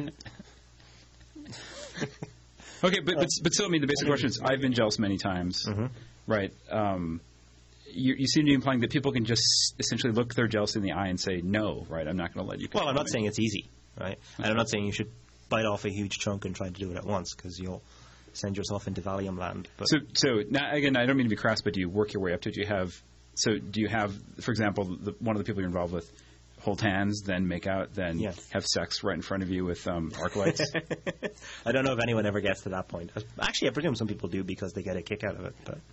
Okay, but still, I mean, the basic question is, I've been jealous many times, right? You seem to be implying that people can just essentially look their jealousy in the eye and say, no, right, I'm not going to let you come.
Well, I'm not saying it's easy, right? And I'm not saying you should bite off a huge chunk and try to do it at once, because you'll send yourself into Valium land. But
so now, again, I don't mean to be crass, but do you work your way up to it? Do you have, for example, one of the people you're involved with hold hands, then make out, then have sex right in front of you with arc lights?
I don't know if anyone ever gets to that point. Actually, I presume some people do because they get a kick out of it. But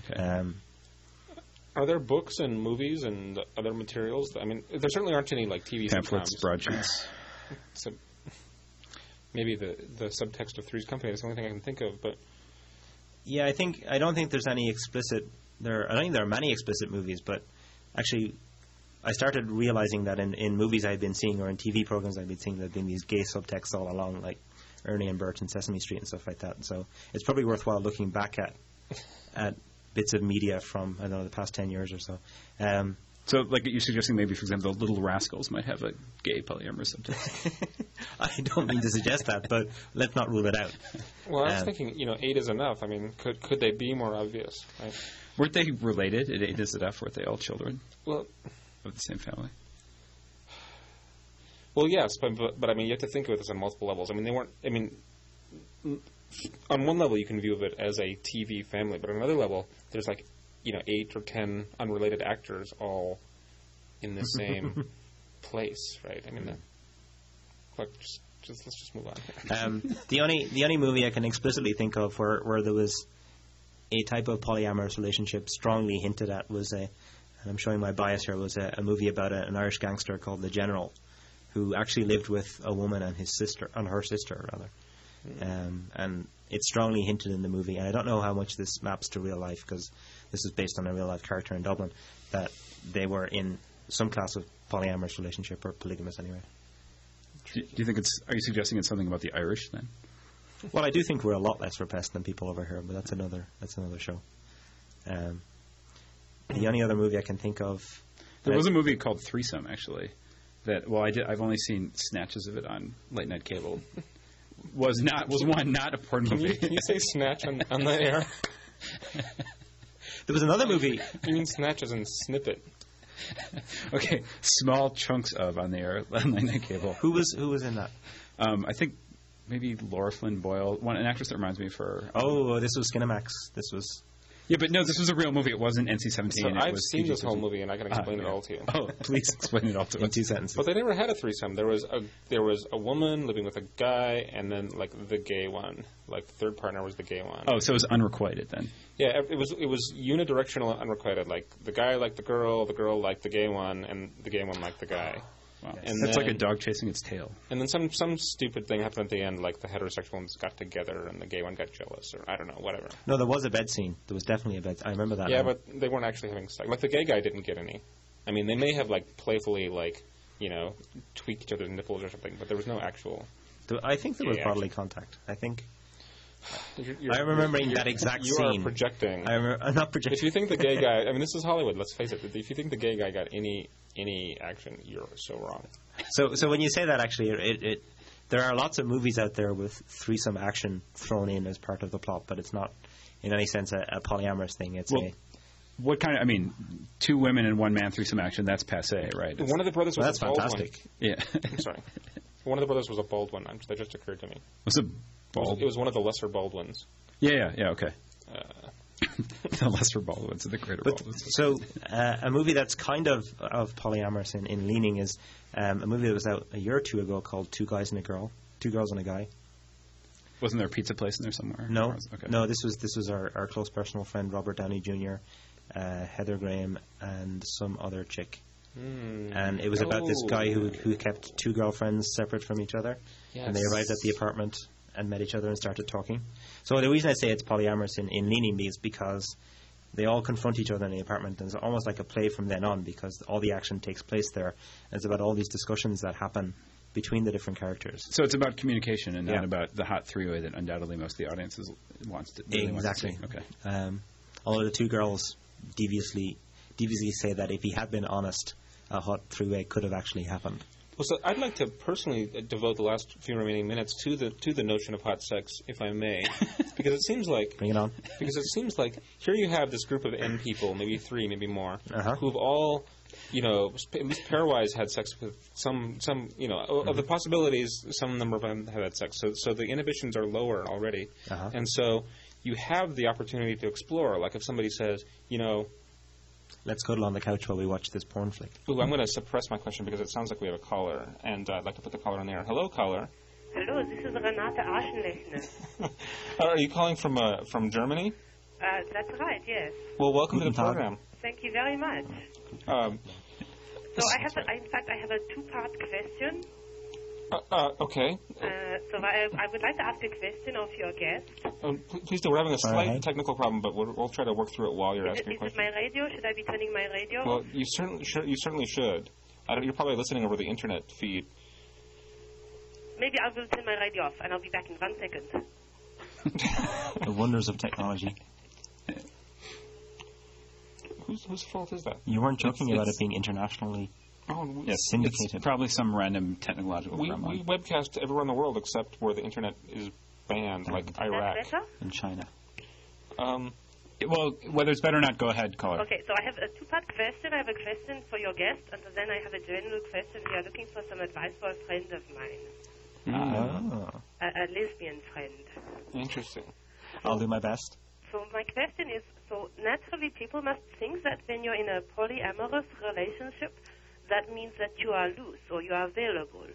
are there books and movies and other materials? I mean, there certainly aren't any like TV
pamphlets, broadsheets.
So maybe the subtext of Three's Company is the only thing I can think of. But
yeah, I don't think there's any explicit. I don't think there are many explicit movies, but actually, I started realizing that in movies I'd been seeing or in TV programs I'd been seeing, there'd been these gay subtexts all along, like Ernie and Bert and Sesame Street and stuff like that. And so it's probably worthwhile looking back at bits of media from, I don't know, the past 10 years or so.
So, like, you're suggesting maybe, for example, the Little Rascals might have a gay polyamorous subtext?
I don't mean to suggest that, but let's not rule it out.
Well, I was thinking, 8 is enough. I mean, could they be more obvious? Right?
Weren't they related? At 8 is enough? Weren't they all children?
Well,
of the same family?
Well, yes, but I mean, you have to think of this on multiple levels. I mean, they weren't. I mean, on one level, you can view of it as a TV family, but on another level, there's 8 or 10 unrelated actors all in the same place, right? I mean, let's just move on.
The only movie I can explicitly think of where there was a type of polyamorous relationship strongly hinted at was and I'm showing my bias here, was a movie about an Irish gangster called The General, who actually lived with a woman and her sister, rather. And it's strongly hinted in the movie, and I don't know how much this maps to real life, because this is based on a real life character in Dublin, that they were in some class of polyamorous relationship, or polygamous anyway.
Do you think are you suggesting it's something about the Irish then?
Well, I do think we're a lot less repressed than people over here, but that's another show. The only other movie I can think of...
There was a movie called Threesome, actually, that, I've only seen snatches of it on late night cable. Was not a porn movie.
Can you say snatch on the air?
There was another movie.
You mean snatch as in snippet?
Okay, small chunks of on the air on late night cable.
Who was in that?
I think maybe Laura Flynn Boyle, an actress that reminds me of her.
Oh, this was Skinamax. This was...
Yeah, but no, this was a real movie. It wasn't NC-17.
So I've seen this whole movie, and I can explain it all to you.
Oh, please explain it all to us.
In 2 sentences.
But they never had a threesome. There was a woman living with a guy, and then the gay one, the third partner was the gay one.
Oh, so it was unrequited then.
Yeah, it was unidirectional, unrequited. Like the guy liked the girl liked the gay one, and the gay one liked the guy.
Wow. And that's like a dog chasing its tail. And
then some stupid thing happened at the end, like the heterosexual ones got together and the gay one got jealous, or I don't know, whatever.
No, there was a bed scene. There was definitely a bed. I remember that.
Yeah, but they weren't actually having sex. Like the gay guy didn't get any. I mean, they may have playfully tweaked each other's nipples or something, but there was no actual.
I think there was bodily contact. I think. I'm remembering that exact
you
scene.
You are projecting.
I'm not projecting.
If you think the gay guy, I mean, this is Hollywood. Let's face it. If you think the gay guy got any action, you're so wrong.
So when you say that, actually, there are lots of movies out there with threesome action thrown in as part of the plot, but it's not in any sense a polyamorous thing. It's
what kind of? I mean, 2 women and 1 man threesome action. That's passe, right?
One of the brothers was
That's
a bald
fantastic.
Yeah.
one. I'm sorry. One of the brothers was a bald one. That just occurred to me.
Was it bald?
It was one of the lesser bald ones.
Yeah. Okay. The lesser Baldwins and the greater Baldwins.
So, a movie that's kind of polyamorous in leaning is a movie that was out a year or 2 ago called Two Guys and a Girl. 2 Girls and a Guy.
Wasn't there a pizza place in there somewhere?
No.
Okay.
No, this was our close personal friend Robert Downey Jr., Heather Graham, and some other chick. And it was about this guy who kept 2 girlfriends separate from each other.
Yes.
And they arrived at the apartment and met each other and started talking. So the reason I say it's polyamorous in leaning is because they all confront each other in the apartment, and it's almost like a play from then on because all the action takes place there. And it's about all these discussions that happen between the different characters.
So it's about communication and not about the hot 3-way that undoubtedly most of the audience wants to
Exactly.
see. Okay.
Although the 2 girls deviously say that if he had been honest, a hot 3-way could have actually happened.
Well, so I'd like to personally devote the last few remaining minutes to the notion of hot sex, if I may, because it seems like
Bring it on.
Because it seems like here you have this group of N people, maybe 3, maybe more,
Uh-huh.
who've all, at least pairwise had sex with some of the possibilities. Some number of them have had sex, so the inhibitions are lower already,
Uh-huh.
and so you have the opportunity to explore. Like if somebody says,
Let's cuddle on the couch while we watch this porn flick.
Ooh, I'm going to suppress my question because it sounds like we have a caller, and I'd like to put the caller on the air. Hello, caller.
Hello, this is Renate Aschenlechner.
Are you calling from Germany?
That's right, yes.
Well, welcome to the
Guten Tag.
program.
Thank you very much. So I have a 2-part question.
Okay.
So I would like to ask a question of your guest.
Please do. We're having a slight
ahead.
technical problem, but we'll try to work through it while you're
Is
asking a
it
question.
my radio? Should I be turning my radio?
Well, you certainly should. You're probably listening over the internet feed.
Maybe I will turn my radio off, and I'll be back in 1 second.
The wonders of technology.
Whose fault is that?
You weren't joking about it being internationally
Oh,
Yes,
syndicated.
it's probably some random technological
we
problem.
webcast everywhere in the world except where the internet is banned, like Iraq.
That's better?
in China.
Well, whether it's better or not, go ahead, caller.
Okay, so I have a 2-part question. I have a question for your guest, and then I have a general question. We are looking for some advice for a friend of mine,
Oh.
a lesbian friend.
Interesting.
I'll do my best.
So my question is, so naturally people must think that when you're in a polyamorous relationship, that means that you are loose or you are available.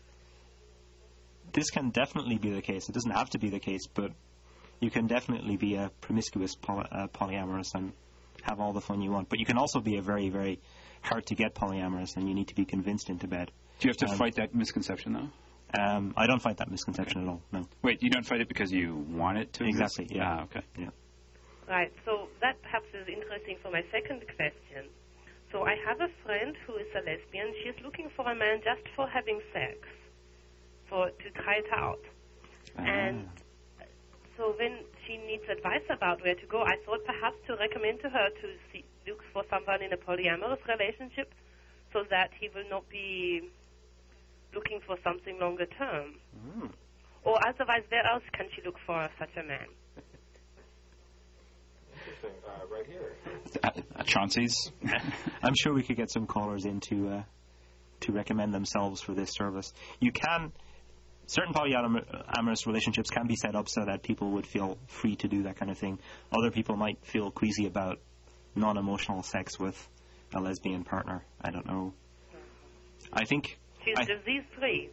This can definitely be the case. It doesn't have to be the case, but you can definitely be a promiscuous polyamorous and have all the fun you want. But you can also be a very, very hard-to-get polyamorous, and you need to be convinced into bed.
Do you have to fight that misconception, though?
I don't fight that misconception at all, no.
Wait, you don't fight it because you want it to exist?
Exactly, yeah.
Ah, okay.
Yeah.
Right, so that perhaps is interesting for my second question. So I have a friend who is a lesbian. She's looking for a man just for having sex, to try it out. And so when she needs advice about where to go, I thought perhaps to recommend to her to look for someone in a polyamorous relationship so that he will not be looking for something longer term. Or otherwise, where else can she look for such a man?
Interesting. Right here.
Chauncey's?
I'm sure we could get some callers in to recommend themselves for this service. You can... Certain polyamorous relationships can be set up so that people would feel free to do that kind of thing. Other people might feel queasy about non-emotional sex with a lesbian partner. I don't know. I think...
She's disease-free.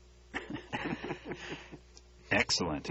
Excellent.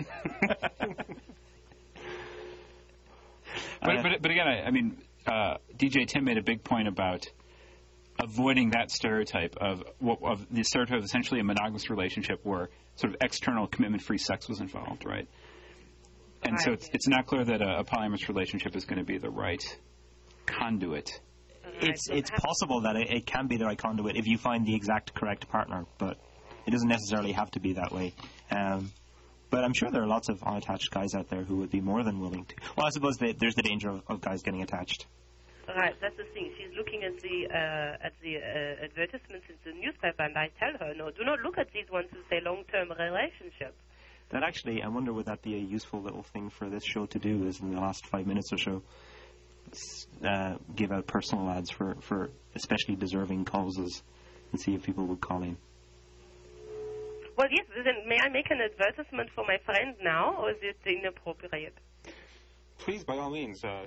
But again, I mean, DJ Tim made a big point about avoiding that stereotype of the stereotype of essentially a monogamous relationship where sort of external commitment-free sex was involved, right? And so it's not clear that a polyamorous relationship is going to be the right conduit.
It's possible that it can be the right conduit if you find the exact correct partner, but it doesn't necessarily have to be that way. But I'm sure there are lots of unattached guys out there who would be more than willing to. Well, I suppose there's the danger of guys getting attached.
Right, that's the thing. She's looking at the advertisements in the newspaper, and I tell her, no, do not look at these ones who say long-term relationship.
That actually, I wonder would that be a useful little thing for this show to do, is in the last 5 minutes or so, give out personal ads for especially deserving causes and see if people would call in.
Well, yes, then may I make an advertisement for my friend now, or is it inappropriate?
Please, by all means.
So,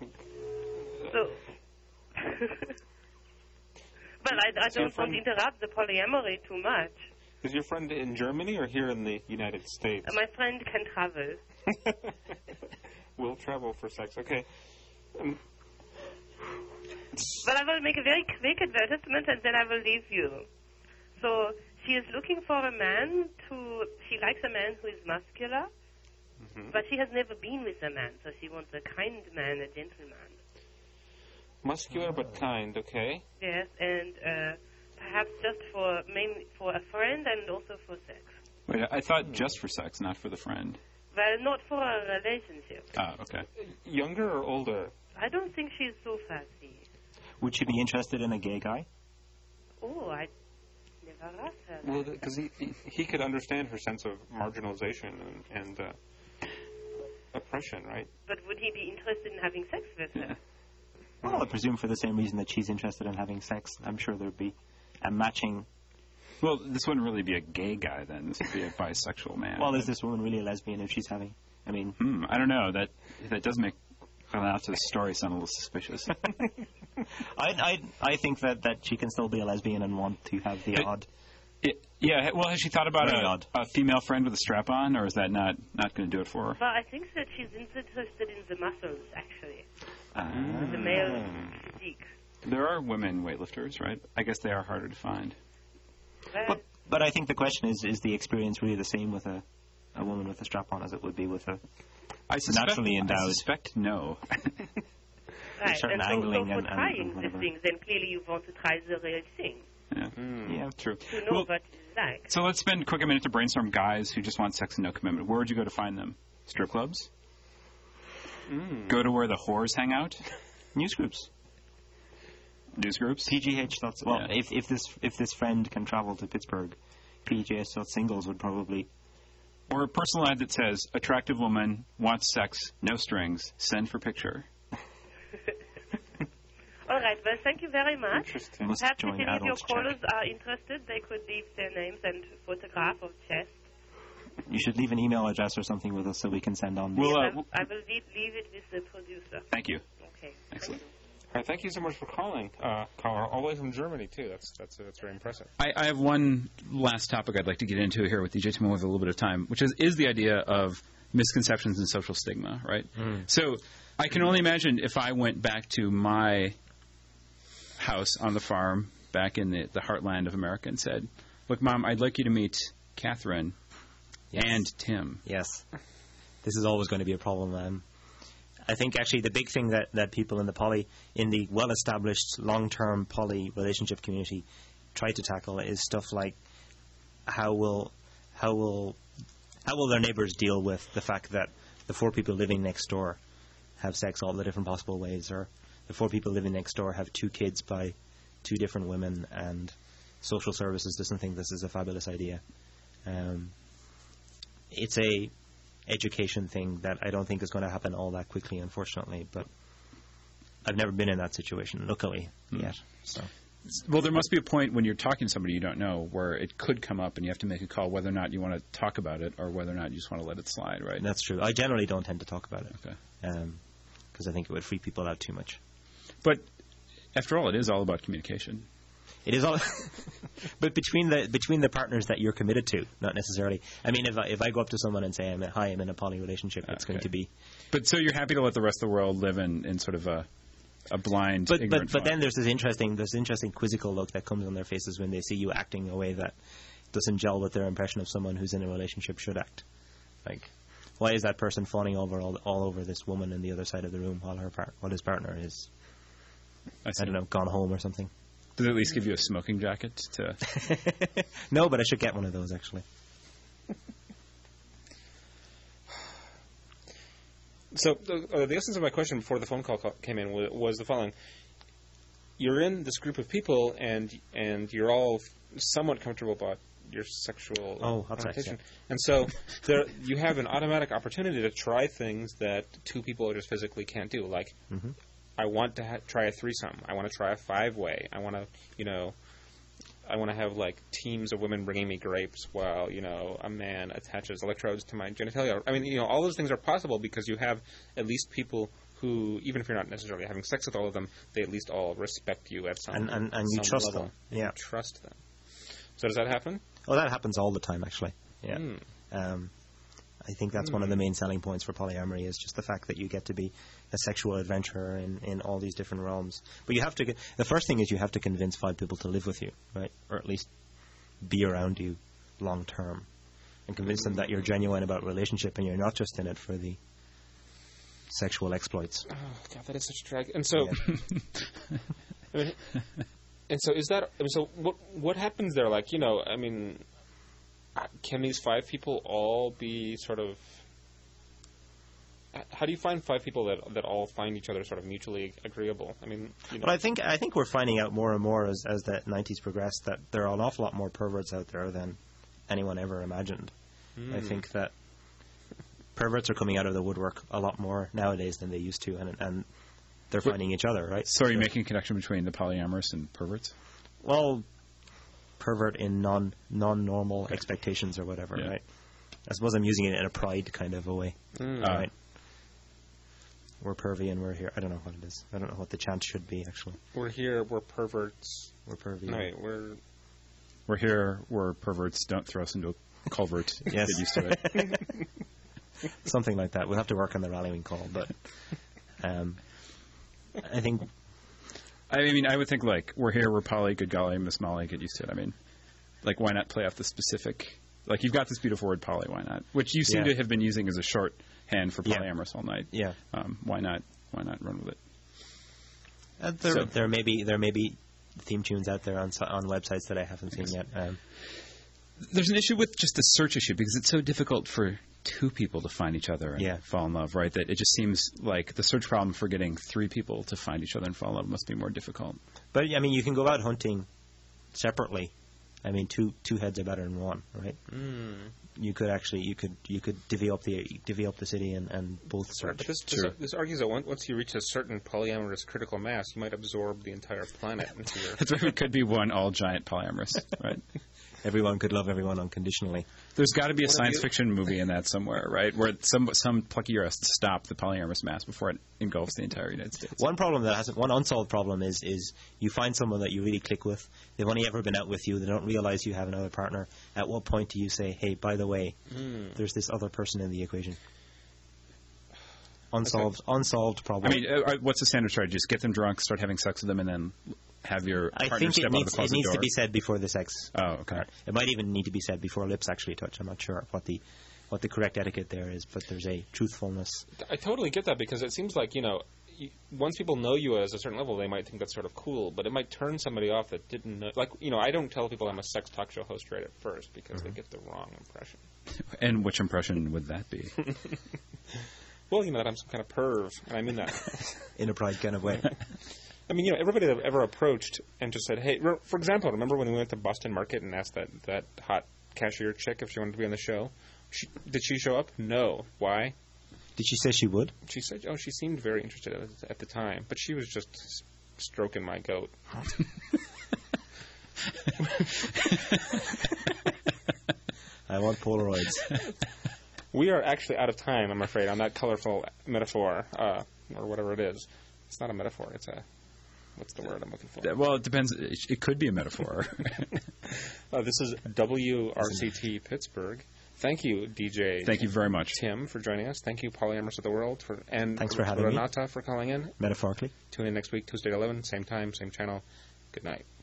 but I don't want to interrupt the polyamory too much.
Is your friend in Germany or here in the United States?
My friend can travel.
Will travel for sex. Okay.
But I will make a very quick advertisement and then I will leave you. So she is looking for a man she likes a man who is muscular, but she has never been with a man, so she wants a kind man, a gentleman.
Muscular but kind, okay.
Yes, and perhaps just mainly for a friend and also for sex.
Wait, I thought just for sex, not for the friend.
Well, not for a relationship.
Ah, okay.
Younger or older?
I don't think she's so fussy.
Would she be interested in a gay guy?
Oh, I never asked her.
Well, because he could understand her sense of marginalization and oppression, right?
But would he be interested in having sex with her?
Well, I presume for the same reason that she's interested in having sex. I'm sure there'd be a matching.
Well, this wouldn't really be a gay guy then. This would be a bisexual man.
Well, is this woman really a lesbian if she's having? I mean,
I don't know. That does make after the story sound a little suspicious.
I think that she can still be a lesbian and want to have the odd.
Yeah. Well, has she thought about a female friend with a strap-on, or is that not going to do it for her?
Well, I think that she's interested in the muscles, actually. The male physique.
There are women weightlifters, right? I guess they are harder to find.
Well,
But I think the question is the experience really the same with a woman with a strap-on as it would be with a naturally endowed?
I suspect no.
right,
certain
and
angling
so for
and
trying this
whatever.
thing, then clearly you want to try the real thing.
Yeah.
Yeah.
True.
To know what you like.
So let's spend a quick minute to brainstorm guys who just want sex and no commitment. Where would you go to find them? Strip clubs? Go to where the whores hang out?
Newsgroups.
Newsgroups?
PGH. Well,
Yeah.
if this friend can travel to Pittsburgh, PGH.singles would probably.
Or a personal ad that says, attractive woman, wants sex, no strings, send for picture.
All right, well, thank you very much.
Interesting.
Must
Perhaps if
join
any of your
adults check.
callers are interested, they could leave their names and photograph of chest.
You should leave an email address or something with us so we can send on.
We'll,
I will leave it with the producer.
Thank you.
Okay.
Excellent.
All right, thank you so much for calling. Caller, all the way from Germany, too. That's very impressive.
I have one last topic I'd like to get into here with DJ Timon with a little bit of time, which is the idea of misconceptions and social stigma, right? So I can only imagine if I went back to my house on the farm back in the heartland of America and said, look, Mom, I'd like you to meet Catherine and Tim.
Yes. This is always going to be a problem. I think actually the big thing that people in the well-established long-term poly relationship community try to tackle is stuff like how will their neighbors deal with the fact that the four people living next door have sex all the different possible ways, or the four people living next door have 2 kids by 2 different women, and social services doesn't think this is a fabulous idea. It's a education thing that I don't think is going to happen all that quickly, unfortunately, but I've never been in that situation, luckily, yet. So.
Well, there must be a point when you're talking to somebody you don't know where it could come up and you have to make a call whether or not you want to talk about it or whether or not you just want to let it slide, right?
That's true. I generally don't tend to talk about it.
Okay.
Because I think it would freak people out too much.
But after all, it is all about communication.
It is all, but between the partners that you're committed to, not necessarily. I mean, if I go up to someone and say, "Hi, I'm in a poly relationship," it's going to be.
But so you're happy to let the rest of the world live in sort of a blind, ignorant
but then there's this interesting quizzical look that comes on their faces when they see you acting in a way that doesn't gel with their impression of someone who's in a relationship should act. Like, why is that person fawning over all over this woman on the other side of the room while his partner is, I don't know, gone home or something?
Does it at least give you a smoking jacket to?
No, but I should get one of those actually.
So the essence of my question before the phone call came in was the following: you're in this group of people, and you're all somewhat comfortable about your sexual orientation, and so you have an automatic opportunity to try things that 2 people just physically can't do, like I want to try a threesome. I want to try a 5-way. I want to, I want to have like teams of women bringing me grapes while a man attaches electrodes to my genitalia. I mean, all those things are possible because you have at least people who, even if you're not necessarily having sex with all of them, they at least all respect you at some
and
some
you trust
level.
them. Yeah,
you trust them. So does that happen?
Oh, that happens all the time, actually. Yeah. I think that's one of the main selling points for polyamory is just the fact that you get to be a sexual adventurer in all these different realms. But you have to the first thing is you have to convince 5 people to live with you, right? Or at least be around you long term, and convince them that you're genuine about relationship and you're not just in it for the sexual exploits.
Oh God, that is such a drag. And so, and so is that? So what happens there? Like can these 5 people all be sort of? How do you find 5 people that all find each other sort of mutually agreeable? I mean,
Well, I think we're finding out more and more as the 90s progress that there are an awful lot more perverts out there than anyone ever imagined. I think that perverts are coming out of the woodwork a lot more nowadays than they used to, and they're finding each other, right?
So are you making a connection between the polyamorous and perverts?
Well, pervert in non-normal expectations or whatever, right? I suppose I'm using it in a pride kind of a way, right? We're pervy and we're here. I don't know what it is. I don't know what the chant should be, actually.
We're here, we're perverts.
We're pervy.
No, wait,
We're here, we're perverts. Don't throw us into a culvert.
Yes.
Get used to it.
Something like that. We'll have to work on the rallying call, but I think...
I mean, I would think, like, we're here, we're poly, good golly, Miss Molly, get used to it. I mean, like, why not play off the specific... Like, you've got this beautiful word, poly, why not? Which you seem to have been using as a shorthand for polyamorous all night.
Yeah.
Why not run with it?
There may be theme tunes out there on websites that I haven't seen yet.
There's an issue with just the search issue because it's so difficult for 2 people to find each other and fall in love, right? That it just seems like the search problem for getting 3 people to find each other and fall in love must be more difficult.
But, I mean, you can go out hunting separately. I mean, two heads are better than one, right? You could actually you could divvy up the city and both search.
But this argues that once you reach a certain polyamorous critical mass, you might absorb the entire planet into your...
That's right. It could be one all giant polyamorous, right?
Everyone could love everyone unconditionally.
There's got to be a science fiction movie in that somewhere, right? Where some plucky hero has to stop the polyamorous mass before it engulfs the entire United States.
One unsolved problem is you find someone that you really click with. They've only ever been out with you. They don't realize you have another partner. At what point do you say, "Hey, by the way, there's this other person in the equation"? Unsolved problem.
I mean, what's the standard strategy? Just get them drunk, start having sex with them, and then have your partner
I think
step out of the closet door?
it needs to be said before the sex.
Oh, okay.
It might even need to be said before lips actually touch. I'm not sure what the correct etiquette there is, but there's a truthfulness.
I totally get that because it seems like, once people know you as a certain level, they might think that's sort of cool, but it might turn somebody off that didn't know. Like, I don't tell people I'm a sex talk show host right at first because they get the wrong impression.
And which impression would that be?
Well, that I'm some kind of perv, and I mean that.
In a pride kind of way.
I mean, everybody that I've ever approached and just said, hey, for example, remember when we went to Boston Market and asked that hot cashier chick if she wanted to be on the show? Did she show up? No. Why?
Did she say she would?
She said, she seemed very interested at the time, but she was just stroking my goat.
I want Polaroids.
We are actually out of time, I'm afraid, on that colorful metaphor, or whatever it is. It's not a metaphor. It's what's the word I'm looking for?
Well, it depends. It could be a metaphor.
This is WRCT Pittsburgh. Thank you, DJ.
Thank you very much,
Tim, for joining us. Thank you, Polyamorous of the World, and
thanks for having me.
Renata for calling in.
Metaphorically.
Tune in next week, Tuesday at 11, same time, same channel. Good night.